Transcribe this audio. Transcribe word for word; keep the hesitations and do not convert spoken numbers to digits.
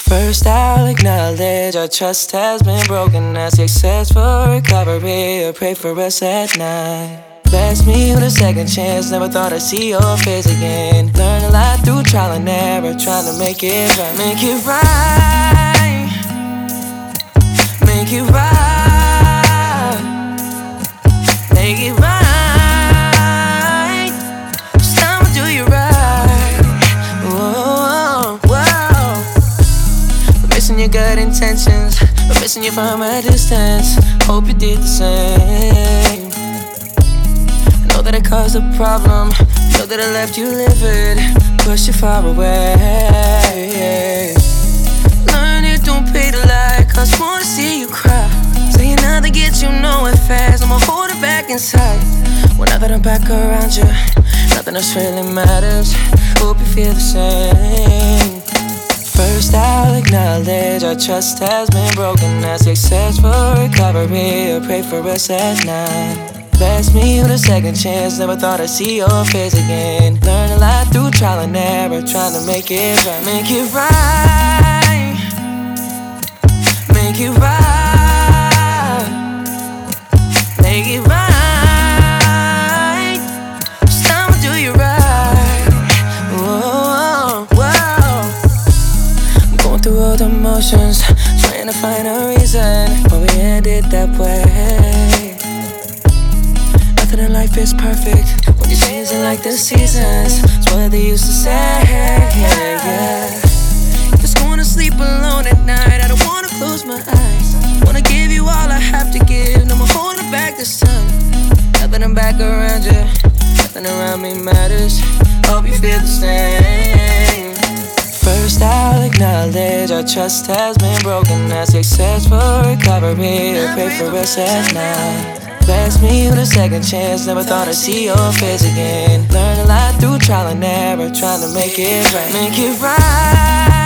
First, I'll acknowledge our trust has been broken. I success for recovery. I pray for us at night. Bless me with a second chance. Never thought I'd see your face again. Learn a lot through trial and error, trying to make it right. Make it right. Make it right. Make it right. Just I'ma do you right. Whoa, whoa. But missing your good intentions, but missing you from a distance. Hope you did the same. Know that I caused a problem. Know that I left you livid, pushed you far away. Learn it, don't pay to lie, cause I wanna see you cry. Saying nothing gets you nowhere fast. I'ma hold it back inside. Well, now that I'm back around you, nothing else really matters. Hope you feel the same. First, I'll acknowledge our trust has been broken. I success for recovery. I pray for us at night. Bless me with a second chance. Never thought I'd see your face again. Learn a lot through trial and error, trying to make it right. Make it right. Make it right. Make it right. Just I'ma do you right. Whoa, whoa. I'm going through all the emotions, trying to find a reason why we ended that way. Nothing in life is perfect when you're changing like the seasons. It's what they used to say, yeah, yeah. Just going to sleep alone at night, I don't wanna close my eyes. Wanna give you all I have to give, no more holding back this time. Nothing I'm back around you, nothing around me matters. Hope you feel the same. First, I'll acknowledge our trust has been broken. I success for recovery. I pray for us at night. Bless me with a second chance. Never thought I'd see your face again. Learn a lot through trial and error, trying to make it right. Make it right.